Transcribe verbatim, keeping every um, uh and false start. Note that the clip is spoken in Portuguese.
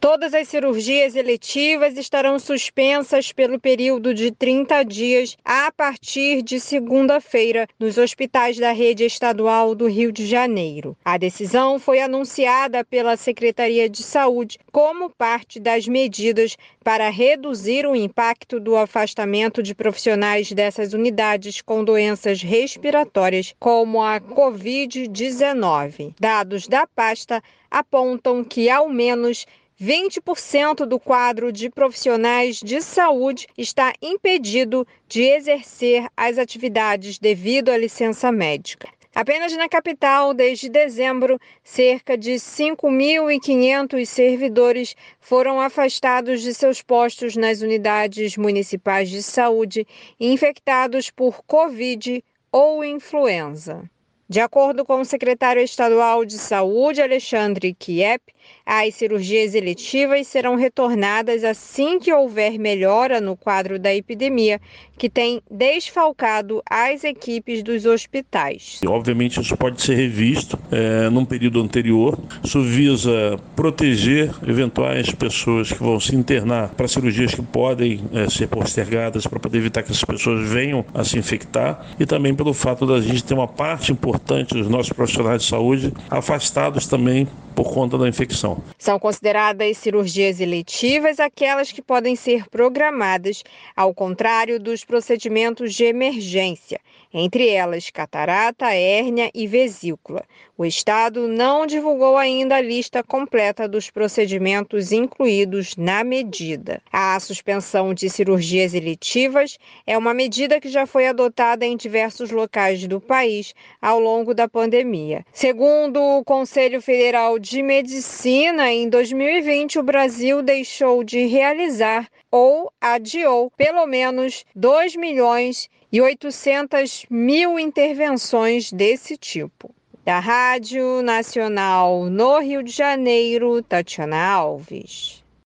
Todas as cirurgias eletivas estarão suspensas pelo período de trinta dias a partir de segunda-feira nos hospitais da rede estadual do Rio de Janeiro. A decisão foi anunciada pela Secretaria de Saúde como parte das medidas para reduzir o impacto do afastamento de profissionais dessas unidades com doenças respiratórias, como a covid dezenove. Dados da pasta apontam que, ao menos, vinte por cento do quadro de profissionais de saúde está impedido de exercer as atividades devido à licença médica. Apenas na capital, desde dezembro, cerca de cinco mil e quinhentos servidores foram afastados de seus postos nas unidades municipais de saúde, infectados por Covid ou influenza. De acordo com o secretário estadual de Saúde, Alexandre Kiep, as cirurgias eletivas serão retornadas assim que houver melhora no quadro da epidemia, que tem desfalcado as equipes dos hospitais. Obviamente isso pode ser revisto é, num período anterior. Isso visa proteger eventuais pessoas que vão se internar para cirurgias que podem é, ser postergadas, para poder evitar que essas pessoas venham a se infectar, e também pelo fato da gente ter uma parte importante dos nossos profissionais de saúde afastados também por conta da infecção. São consideradas cirurgias eletivas aquelas que podem ser programadas, ao contrário dos procedimentos de emergência, entre elas catarata, hérnia e vesícula. O Estado não divulgou ainda a lista completa dos procedimentos incluídos na medida. A suspensão de cirurgias eletivas é uma medida que já foi adotada em diversos locais do país ao longo da pandemia. Segundo o Conselho Federal de Medicina, em dois mil e vinte, o Brasil deixou de realizar ou adiou pelo menos dois milhões e oitocentas mil intervenções desse tipo. Da Rádio Nacional no Rio de Janeiro, Tatiana Alves.